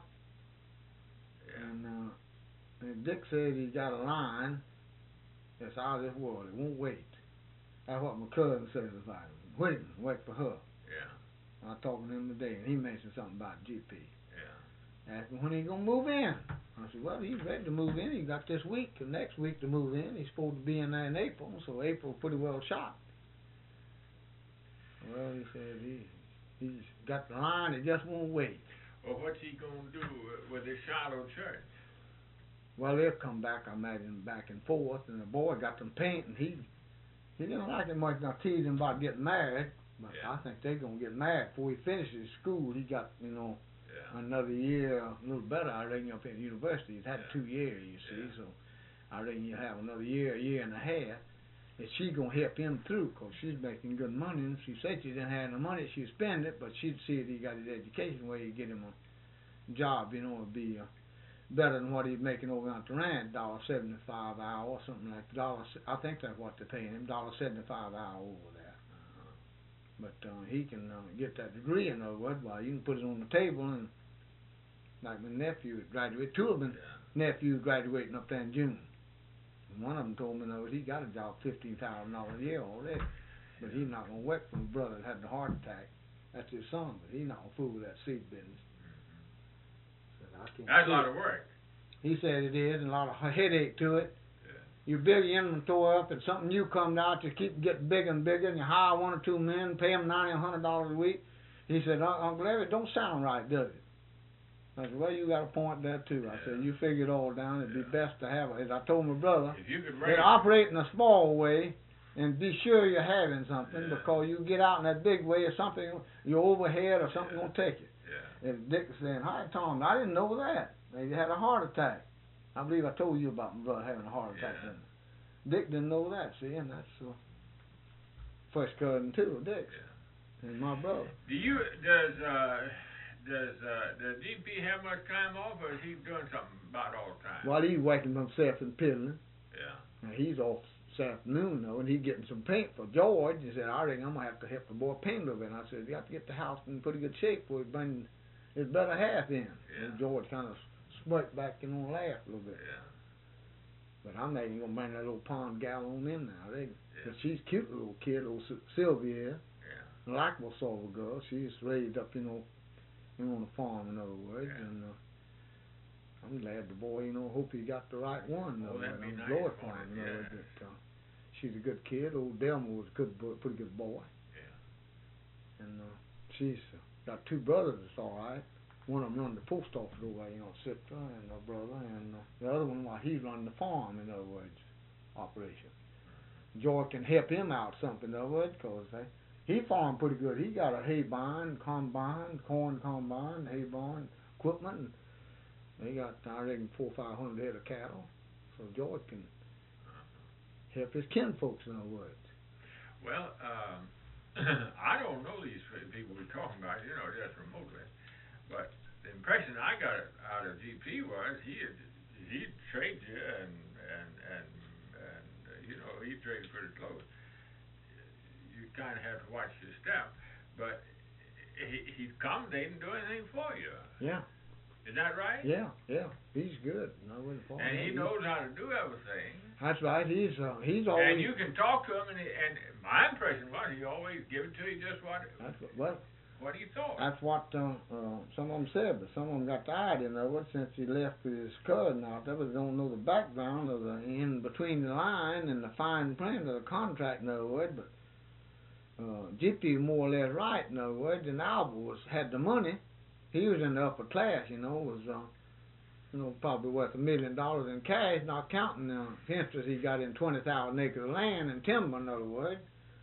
Yeah. And, uh, and Dick said he got a line that's out of this world. It won't wait. That's what my cousin says about him. Waiting, wait for her. Yeah. I was talking to him today, and he mentioned something about G P. Yeah. Asked him when he gonna move in. I said, well, he's ready to move in. He got this week, the next week to move in. He's supposed to be in there in April, so April pretty well shot. Well, he said he he's got the line. It just won't wait. Well, what's he gonna do with his Shiloh church? Well, they'll come back, I imagine, back and forth. And the boy got them paint, and he he didn't like it much. I teased him about getting married, but Yeah. I think they're gonna get married before he finishes school. He got, you know, Yeah. another year, a little better, I reckon, up in university. He's had Yeah. two years, you see, Yeah. so I reckon he'll have another year, a year and a half. And she's going to help him through, because she's making good money. And she said she didn't have no money, she'd spend it, but she'd see that he got his education where he'd get him a job, you know, it'd be uh, better than what he's making over on the ranch, dollar seventy-five an hour or something like that. Dollar, I think that's what they're paying him, dollar seventy-five an hour over there. Uh-huh. But uh, he can uh, get that degree, in other words, while you can put it on the table. And like my nephew graduated, two of them Yeah. nephews graduating up there in June. And one of them told me that he got a job fifteen thousand dollars a year already, but he's not gonna work for his brother that had the heart attack. That's his son, but he's not gonna fool with that seed business. Said, I can't That's a see lot it. of work. He said it is, and a lot of headache to it. Yeah. You build your inventory up, and something new comes out, to keep getting bigger and bigger, and you hire one or two men, pay them ninety, a hundred dollars a week. He said, Uncle Larry, it don't sound right, does it? I said, well, you got a point there too. I said, Yeah. you figure it all down. It'd Yeah. be best to have it. As I told my brother, If you could they raise operate in a small way, and be sure you're having something, Yeah. because you get out in that big way, or something, your overhead or something Yeah. gonna take you. Yeah. And Dick was saying, hi, Tom, I didn't know that. They had a heart attack. I believe I told you about my brother having a heart attack. Yeah. Didn't I? Dick didn't know that, see, and that's uh, first cousin too, Dick, Yeah. and my brother. Do you does uh does uh does G P have much time off, or is he doing something about all the time? While he's working himself in Piddling, Yeah. and he's off this afternoon though, and he's getting some paint for George. He said, I reckon I'm gonna have to help the boy paint a little bit. And I said, you have to get the house in pretty good shape before he bring his better half in. Yeah. And George kind of smirked back and on laugh a little bit. Yeah. But I'm not even gonna bring that little pond gal on in now, they. Yeah. But she's a cute little kid, little Sy- Sylvia, Yeah. a likable sort of girl. She's raised up, you know, you know, on the farm, in other words. Yeah. And uh, I'm glad the boy, you know, hope he got the right one. Oh, uh, that'd be I'm nice, glad wouldn't for him, it? you know, Yeah. that, uh, she's a good kid. Old Delma was a good, boy, pretty good boy. Yeah. And uh, she's uh, got two brothers that's all right. One of them run the post office over there, you know, Citra, and her brother, and uh, the other one, well, he's running the farm, in other words, operation. Joy can help him out something, in other words, because uh, he farmed pretty good. He got a hay barn, combine, corn combine, hay barn, equipment, and they got, I reckon, four or five hundred head of cattle. So Joy can help his kinfolks, in other words. Well, um, I don't know these people we're talking about, you know, just remotely. But the impression I got out of G P was he he trade you and and and and uh, you know he trades pretty close. You kind of have to watch your step, but he he'd come, they didn't do anything for you. Yeah. Is that right? Yeah, yeah. He's good. No, and he knows how to do everything. That's right. He's uh, he's always. And you can talk to him, and he, and my impression was he always give it to you just what. That's what. Well, What he thought. That's what uh, uh, some of them said, but some of them got tired, you know, since he left with his cousin out there, but they don't know the background of the in between the line and the fine print of the contract, in other words. But uh, G P more or less right, in other words. And Albert was had the money. He was in the upper class, you know, was uh, you know probably worth a million dollars in cash, not counting the interest he got in twenty thousand acres of land and timber, in other words.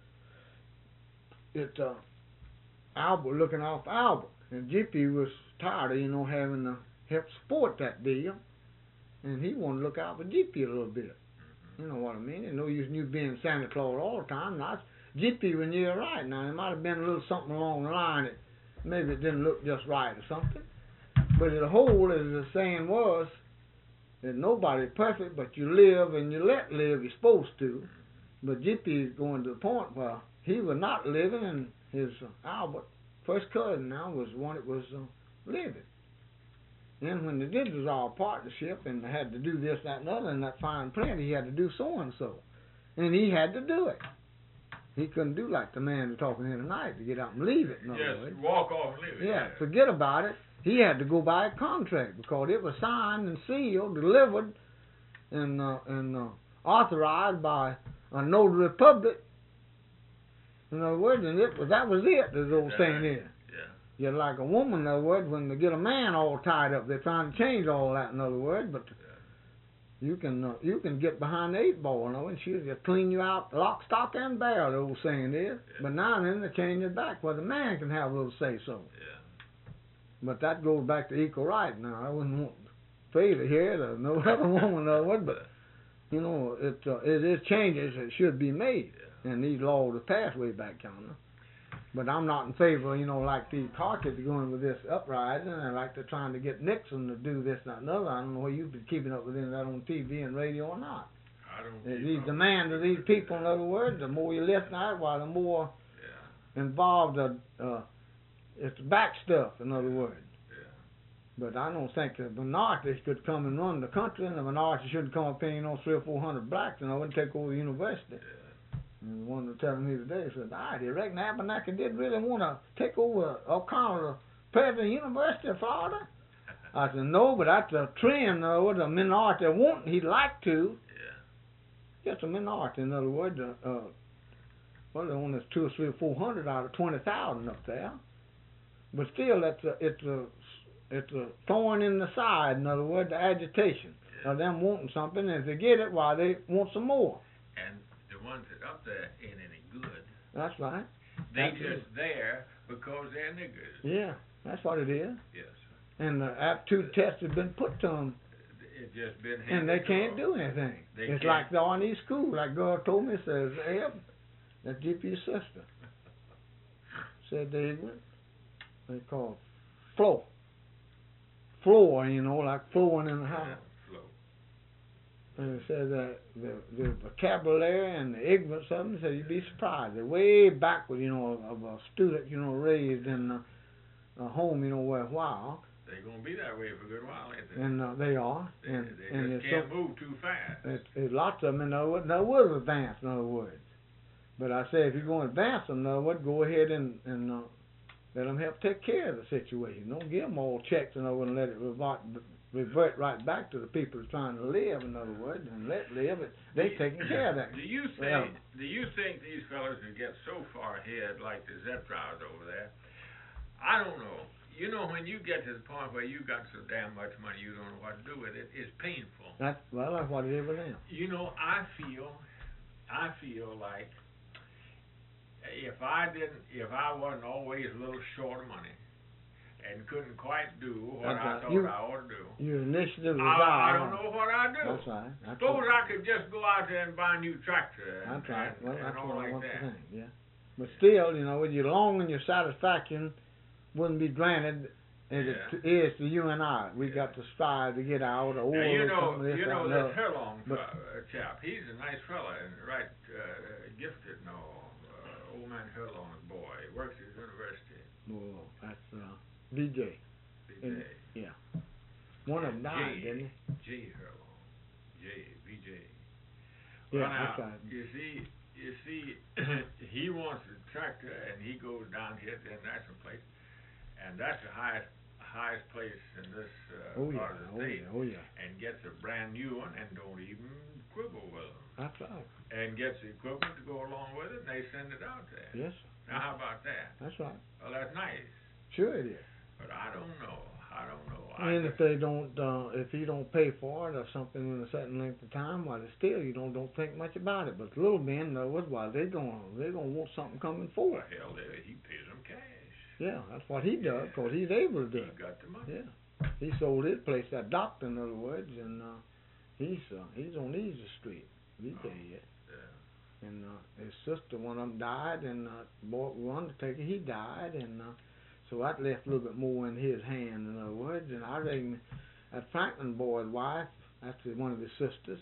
It. Uh, Albert looking off Albert, and G P was tired of, you know, having to help support that deal, and he wanted to look out for G P a little bit. You know what I mean? And no use you being Santa Claus all the time. Now, G P when you're right. Now, there might have been a little something along the line that maybe it didn't look just right or something. But as a whole, as the saying was, that nobody's perfect, but you live and you let live. You're supposed to. But G P is going to the point where he was not living, and his uh, Albert, first cousin now, was one that was uh, living. Then when they did dissolve partnership and they had to do this, that, and other, and that fine print, he had to do so and so. And he had to do it. He couldn't do like the man who's talking here tonight to get out and leave it. In other Just words. walk off and leave it. Yeah, forget about it. He had to go by a contract because it was signed and sealed, delivered, and uh, and uh, authorized by a notary public. In other words, and it was, that was it, as the old saying is. Yeah. Just like a woman, in other words, when they get a man all tied up, they're trying to change all that, in other words, but Yeah. you can uh, you can get behind the eight ball, you know, and she'll just clean you out, lock, stock, and barrel, the old saying is. Yeah. But now and then they change it back where the man can have a little say-so. Yeah. But that goes back to equal right now. I wouldn't want Faye to hear it or no other woman, in other words, but, you know, it, uh, it is changes that should be made. Yeah. And these laws are passed way back yonder. But I'm not in favor, you know, like these caucus are going with this uprising, and like they're trying to get Nixon to do this, that, and other. I don't know whether you've been keeping up with any of that on T V and radio or not. I don't Uh, keep These up demands of with these it. people, in other words, the more you listen to it, why the more Yeah. involved uh, uh, it's back stuff, in other words. Yeah. But I don't think the minorities could come and run the country, and the minorities shouldn't come up paying, you know, three or four hundred blacks, you know, and take over the university. Yeah. And one was telling me today, he said, I reckon Abernathy did really want to take over O'Connell, the president of the University of Florida. I said, no, but that's a trend, uh, with a minority wanting, he'd like to. Yeah. Just a minority, in other words. Uh, uh, well, there only two or three or four hundred out of twenty thousand up there. But still, it's a, it's a, it's a thorn in the side, in other words, the agitation Yeah. of them wanting something, and if they get it, why, they want some more. And the ones that up there ain't any good. That's right. They That's just it. there because they're niggers. Yeah, that's what it is. Yes. And the aptitude test has been put to them, It just been and they handed can't to do 'em. anything. They It's can't. like they're on these schools. Like girl told me, says, Eb, that G P's sister, said they ignorant. They call floor. Floor, you know, like flooring in the house. Yeah. Slow. And it said that the, the vocabulary and the ignorance of them, said you'd be surprised. They're way backward, you know, of a student, you know, raised in a, a home, you know, where a while. They're gonna be that way for a good while, ain't they? And uh, they are. They, and they and just it's can't so, move too fast. It's, it's lots of them, in other words, they will advance, in other words. But I say if you're going to advance them, in other words, go ahead and, and uh, let them help take care of the situation. Don't give them all checks, in other words, and let it revert revert right back to the people trying to live, in other words, and let live. It, they taking care of that. Do you Well, think? Do you think these fellas who get so far ahead, like the Zephyrus over there? I don't know. You know, when you get to the point where you got so damn much money, you don't know what to do with it. It's painful. That's well, that's what it is with them. You know, I feel, I feel like if I didn't, if I wasn't always a little short of money and couldn't quite do what That's I right. thought You- I ought to do, Your initiative is I, I out. don't know what I'd do. That's right. That's Suppose right. I could just go out there and buy a new tractor and, That's right. and, Well, and that's all what I like want that. to think. Yeah. But still, you know, with your long and your satisfaction wouldn't be granted as Yeah. it is to you and I. We Yeah. got to strive to get out or Now, you know, overcome this. you that, know and this that. Herlong But- uh, chap. He's a nice fella and right uh, gifted. No, uh, old man Herlong's boy. He works at the university. Oh, that's uh, B J. B J. And- Yeah. One of them died, J. didn't he? J. Herlong. J. B J. Yeah, Well, now, that's right. you see, you see, he wants a tractor, and he goes down here to the national place, and that's the highest highest place in this uh, Oh yeah, part of the oh state, yeah, oh yeah. and gets a brand new one, and don't even quibble with them, That's right. and gets the equipment to go along with it, and they send it out there. Yes, Now, how about that? that's right. Well, that's nice, Sure it is. but I don't know. I don't know. I And if just- they don't, uh, if you don't pay for it or something in a certain length of time, well, it's still you don't don't think much about it. But the little men know it. Why they gonna they gonna want something coming well, forward. hell, they, he pays them cash. Yeah, that's what he does because he's able to do He it. got the money. Yeah, he sold his place, that doctor, in other words, and uh, he's uh, he's on Easy Street. V J, yeah. Yeah. And uh, his sister, one of them died, and uh, boy, the undertaker, he died, and uh, so that left a little bit more in his hand, in other words. And I reckon that Franklin boy's wife, that's one of his sisters,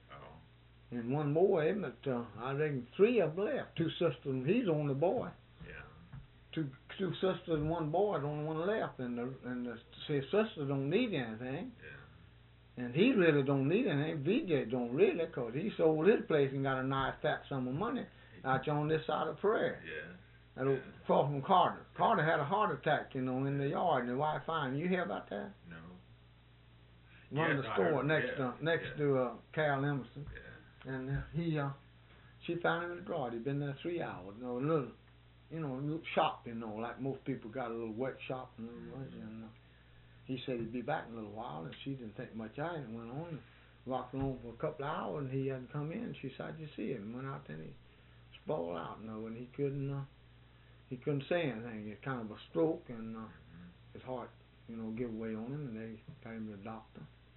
Oh. and one more, isn't it? Uh, I reckon three of them left. Two sisters, and he's the only boy. Yeah. Two two sisters and one boy, the only one left, and the, and the, his sister don't need anything. Yeah. And he really don't need anything. V J don't really, because he sold his place and got a nice fat sum of money out there on this side of the prairie. Yeah. That old, far from Carter. Carter had a heart attack, you know, in the yard, and the wife found him. You hear about that? No. Run Yes, the I store heard- next yeah, to next yeah. to uh, Carol Emerson, Yeah. and uh, he uh, she found him in the garage. He'd been there three hours. You know, a little, you know, a little shop, you know, like most people got a little workshop, in other words, and uh, he said he'd be back in a little while, and she didn't think much of it, and went on and rocked along for a couple of hours, and he hadn't come in. She said, "You see him?" Went out there, and he sprawled out, you know, and he couldn't, uh, he couldn't say anything. It's kind of a stroke, and uh, Mhm. his heart, you know, give way on him, and they got him to the doctor.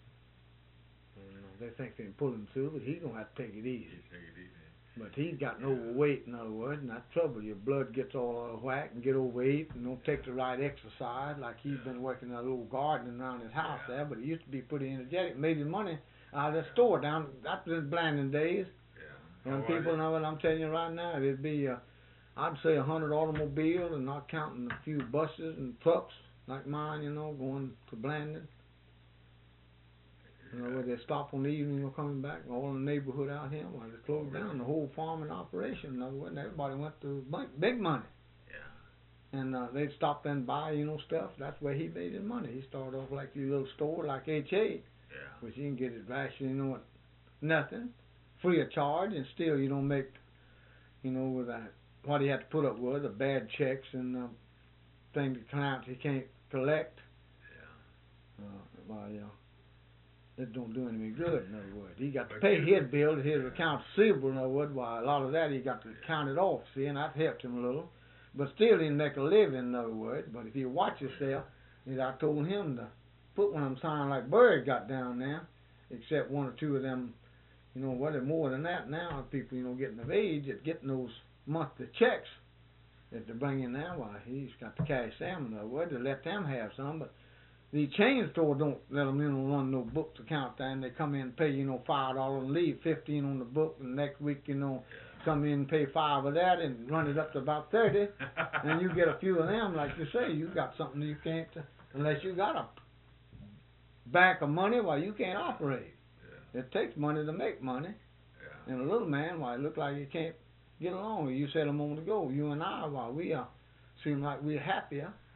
And uh, they think they can pull him through, but he's gonna have to take it easy. Just take it easy. But he's gotten Yeah. overweight, in other words, and that's trouble. Your blood gets all out of whack and get overweight and don't take the right exercise. Like he's Yeah. been working that little garden around his house Yeah. there, but he used to be pretty energetic, made his money out of the store down. That's in Blandon days. Yeah. Young Oh, people I- know what I'm telling you right now. It'd be, uh, I'd say, a hundred automobiles, and not counting a few buses and trucks like mine, you know, going to Blandon. You know, where they stop on the evening or coming back, all in the neighborhood out here, while they closed down the whole farming operation. In other words, everybody went to big, big money. Yeah. And uh, they'd stop and buy, you know, stuff. That's where he made his money. He started off like a little store like H A, Yeah. which you can get his ration, you know, what, nothing, free of charge, and still you don't make, you know, with that, what he had to put up with, the bad checks and uh, things that clients he can't collect. Yeah. Uh, well, yeah. It don't do him any good, in other words. He got to But pay you- his bill, his accounts receivable, in other words, while a lot of that he got to count it off, see, and that helped him a little. But still he didn't make a living, in other words. But if you watch yourself, as I told him to put one of them signs like Bird got down there, except one or two of them, you know, what, well, more than that now, people, you know, getting of age, at getting those monthly checks that they bring in now, why, he's got to cash them, in other words, to let them have some, but the chain store don't let them in and run no books account there, and they come in and pay, you know, five dollars and leave fifteen on the book, and next week, you know, come in and pay five of that and run it up to about thirty, and you get a few of them, like you say, you got something you can't, unless you got a bank of money, why, you can't operate. Yeah. It takes money to make money, Yeah. and a little man, why, it look like you can't get along. You said a moment ago, you and I, why, we uh, seem like we're happier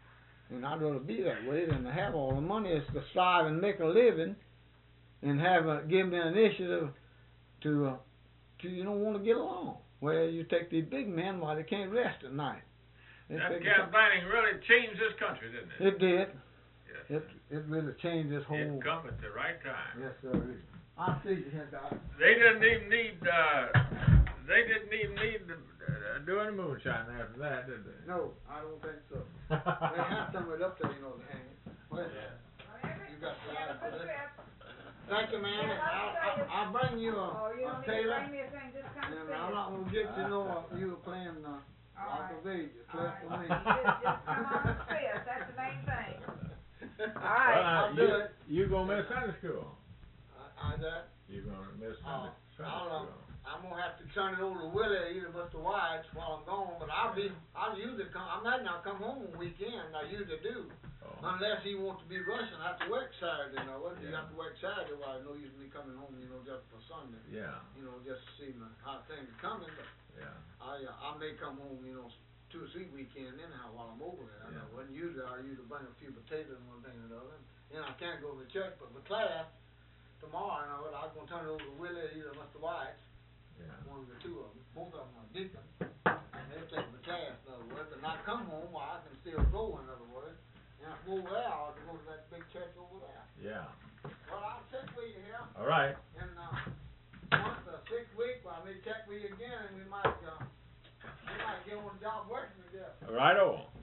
And I'd rather be that way than to have all the money. It's to strive and make a living, and have a, give me an initiative to, uh, to you know, want to get along. Where you take these big men while they can't rest at night. They That take campaigning really changed this country, didn't it? It did. Yes. It it really changed this whole. It come at the right time. Yes, sir. I see you here, Doc. They didn't even need, uh, they didn't even need to uh, do any moonshine after that, did they? No, I don't think so. They have some of it up there, you know, to hang. Well, Yeah. you got the light for this. Thank you, ma'am. I'll, I'll, I'll bring you a, Oh, you a don't need to Taylor. bring me a thing, just come And see I'm it. not gonna get to know uh, you were playing uh, All Rock right. of Ages, All close right. to me. You just, just come on and see us, that's the main thing. All right. Well, now, I'll you, do it. you gonna miss Sunday school. I, I that. You gonna miss Oh, Sunday, Sunday I'll, school. uh, I'm gonna have to turn it over to Willie, either Mister White's while I'm gone, but I'll be, I'll usually come, I might not come home on weekend, I usually do. Oh. Unless he wants to be rushing, I have to work Saturday, now, what, you Yeah. have to work Saturday, while I know you me coming home, you know, just for Sunday. Yeah, You know, just to see my, how things are coming, but yeah. I, uh, I may come home, you know, two or three weekend anyhow while I'm over there. I Yeah. know, when usually I usually bring a few potatoes and one thing or another, and I can't go to the church, but the class, tomorrow, you know, I'm gonna turn it over to Willie, either Mister White, Yeah. one of the two of them, both of them are deacons, and they're taking the class, in other words, and I come home, well, I can still go, in other words, and if I'm over there, I'll go to that big church over there. Yeah. Well, I'll check with you here, All right. in, uh, once or six weeks, well, I may check with you again, and we might, uh, we might get on the job working together. Right on.